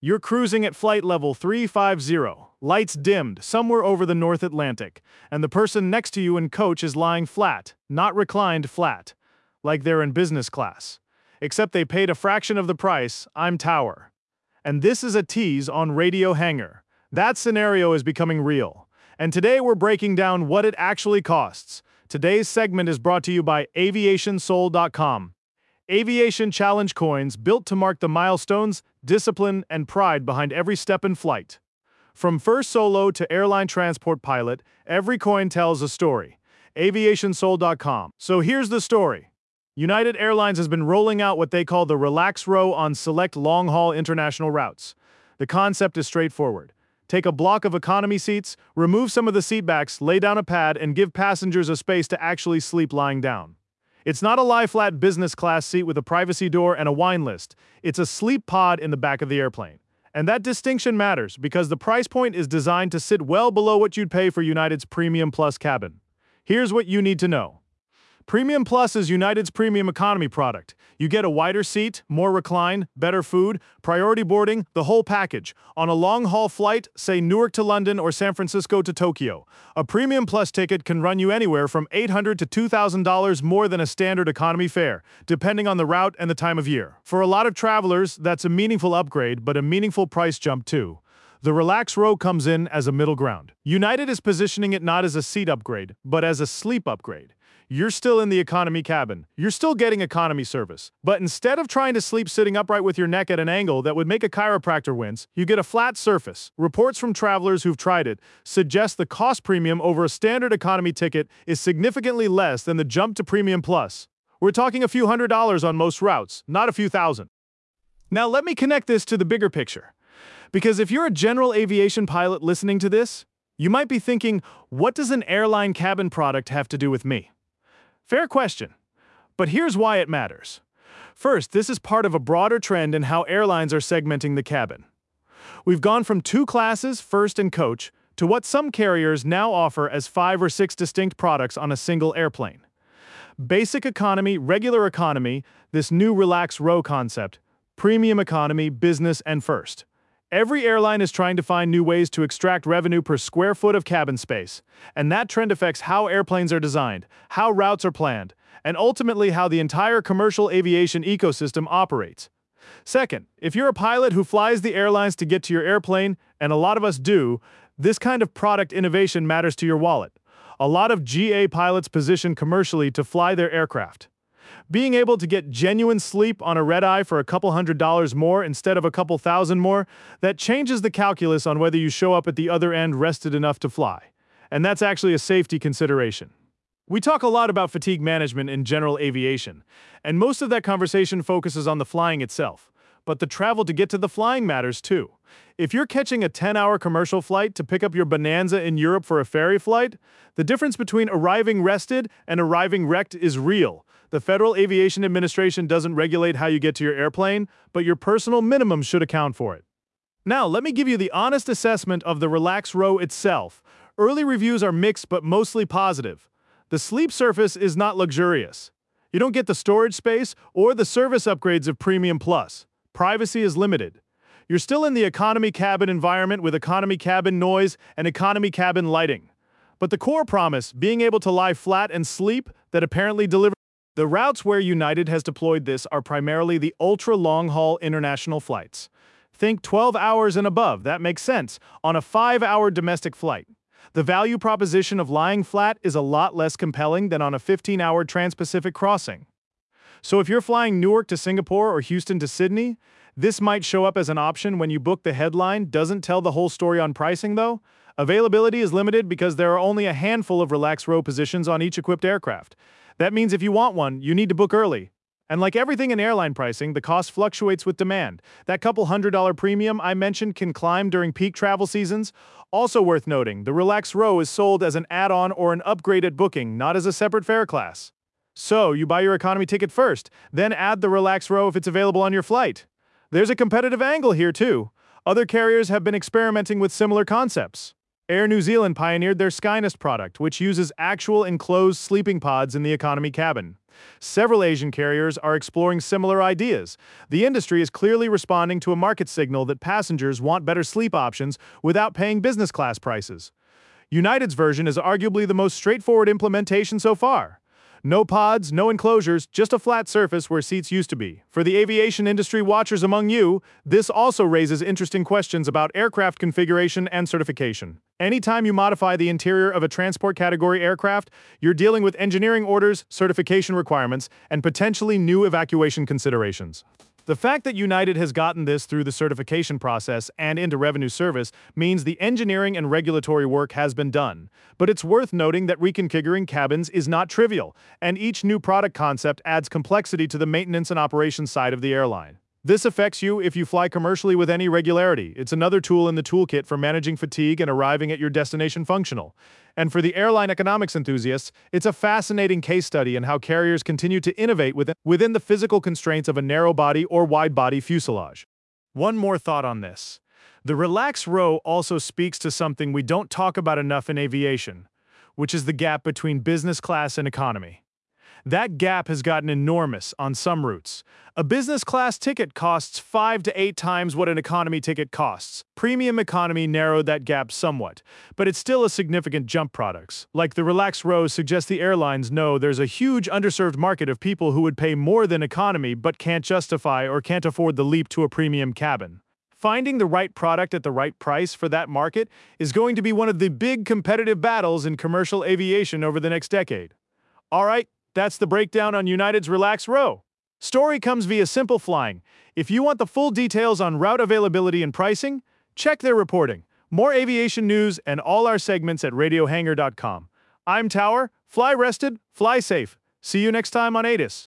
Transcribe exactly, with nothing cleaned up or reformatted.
You're cruising at flight level three fifty, lights dimmed, somewhere over the North Atlantic, and the person next to you in coach is lying flat, not reclined flat, like they're in business class. Except they paid a fraction of the price. I'm Tower. And this is a tease on Radio Hangar. That scenario is becoming real. And today we're breaking down what it actually costs. Today's segment is brought to you by aviation soul dot com. Aviation challenge coins built to mark the milestones, discipline, and pride behind every step in flight. From first solo to airline transport pilot, every coin tells a story. aviation soul dot com. So here's the story. United Airlines has been rolling out what they call the Relax Row on select long-haul international routes. The concept is straightforward. Take a block of economy seats, remove some of the seatbacks, lay down a pad, and give passengers a space to actually sleep lying down. It's not a lie-flat business class seat with a privacy door and a wine list. It's a sleep pod in the back of the airplane. And that distinction matters because the price point is designed to sit well below what you'd pay for United's Premium Plus cabin. Here's what you need to know. Premium Plus is United's premium economy product. You get a wider seat, more recline, better food, priority boarding, the whole package. On a long-haul flight, say Newark to London or San Francisco to Tokyo, a Premium Plus ticket can run you anywhere from eight hundred dollars to two thousand dollars more than a standard economy fare, depending on the route and the time of year. For a lot of travelers, that's a meaningful upgrade, but a meaningful price jump too. The Relax Row comes in as a middle ground. United is positioning it not as a seat upgrade, but as a sleep upgrade. You're still in the economy cabin. You're still getting economy service. But instead of trying to sleep sitting upright with your neck at an angle that would make a chiropractor wince, you get a flat surface. Reports from travelers who've tried it suggest the cost premium over a standard economy ticket is significantly less than the jump to Premium Plus. We're talking a few hundred dollars on most routes, not a few thousand. Now let me connect this to the bigger picture. Because if you're a general aviation pilot listening to this, you might be thinking, what does an airline cabin product have to do with me? Fair question, but here's why it matters. First, this is part of a broader trend in how airlines are segmenting the cabin. We've gone from two classes, first and coach, to what some carriers now offer as five or six distinct products on a single airplane. Basic economy, regular economy, this new Relax Row concept, premium economy, business, and first. Every airline is trying to find new ways to extract revenue per square foot of cabin space, and that trend affects how airplanes are designed, how routes are planned, and ultimately how the entire commercial aviation ecosystem operates. Second, if you're a pilot who flies the airlines to get to your airplane, and a lot of us do, this kind of product innovation matters to your wallet. A lot of G A pilots position commercially to fly their aircraft. Being able to get genuine sleep on a red-eye for a couple hundred dollars more instead of a couple thousand more, that changes the calculus on whether you show up at the other end rested enough to fly. And that's actually a safety consideration. We talk a lot about fatigue management in general aviation, and most of that conversation focuses on the flying itself. But the travel to get to the flying matters too. If you're catching a ten-hour commercial flight to pick up your bonanza in Europe for a ferry flight, the difference between arriving rested and arriving wrecked is real. The Federal Aviation Administration doesn't regulate how you get to your airplane, but your personal minimum should account for it. Now, let me give you the honest assessment of the Relax Row itself. Early reviews are mixed but mostly positive. The sleep surface is not luxurious. You don't get the storage space or the service upgrades of Premium Plus. Privacy is limited. You're still in the economy cabin environment with economy cabin noise and economy cabin lighting. But the core promise, being able to lie flat and sleep, that apparently delivers. The routes where United has deployed this are primarily the ultra-long-haul international flights. Think twelve hours and above, that makes sense, on a five-hour domestic flight. The value proposition of lying flat is a lot less compelling than on a fifteen-hour trans-Pacific crossing. So if you're flying Newark to Singapore or Houston to Sydney, this might show up as an option when you book. The headline doesn't tell the whole story on pricing, though. Availability is limited because there are only a handful of Relax Row positions on each equipped aircraft. That means if you want one, you need to book early. And like everything in airline pricing, the cost fluctuates with demand. That couple hundred dollar premium I mentioned can climb during peak travel seasons. Also worth noting, the Relax Row is sold as an add-on or an upgrade at booking, not as a separate fare class. So, you buy your economy ticket first, then add the Relax Row if it's available on your flight. There's a competitive angle here too. Other carriers have been experimenting with similar concepts. Air New Zealand pioneered their Skynest product, which uses actual enclosed sleeping pods in the economy cabin. Several Asian carriers are exploring similar ideas. The industry is clearly responding to a market signal that passengers want better sleep options without paying business class prices. United's version is arguably the most straightforward implementation so far. No pods, no enclosures, just a flat surface where seats used to be. For the aviation industry watchers among you, this also raises interesting questions about aircraft configuration and certification. Anytime you modify the interior of a transport category aircraft, you're dealing with engineering orders, certification requirements, and potentially new evacuation considerations. The fact that United has gotten this through the certification process and into revenue service means the engineering and regulatory work has been done. But it's worth noting that reconfiguring cabins is not trivial, and each new product concept adds complexity to the maintenance and operations side of the airline. This affects you if you fly commercially with any regularity. It's another tool in the toolkit for managing fatigue and arriving at your destination functional. And for the airline economics enthusiasts, it's a fascinating case study in how carriers continue to innovate within, within the physical constraints of a narrow-body or wide-body fuselage. One more thought on this. The Relax Row also speaks to something we don't talk about enough in aviation, which is the gap between business class and economy. That gap has gotten enormous on some routes. A business class ticket costs five to eight times what an economy ticket costs. Premium economy narrowed that gap somewhat, but it's still a significant jump. Products like the Relax Row suggest the airlines know there's a huge underserved market of people who would pay more than economy but can't justify or can't afford the leap to a premium cabin. Finding the right product at the right price for that market is going to be one of the big competitive battles in commercial aviation over the next decade. All right. That's the breakdown on United's Relax Row. Story comes via Simple Flying. If you want the full details on route availability and pricing, check their reporting. More aviation news and all our segments at radio hangar dot com. I'm Tower. Fly rested, fly safe. See you next time on A T I S.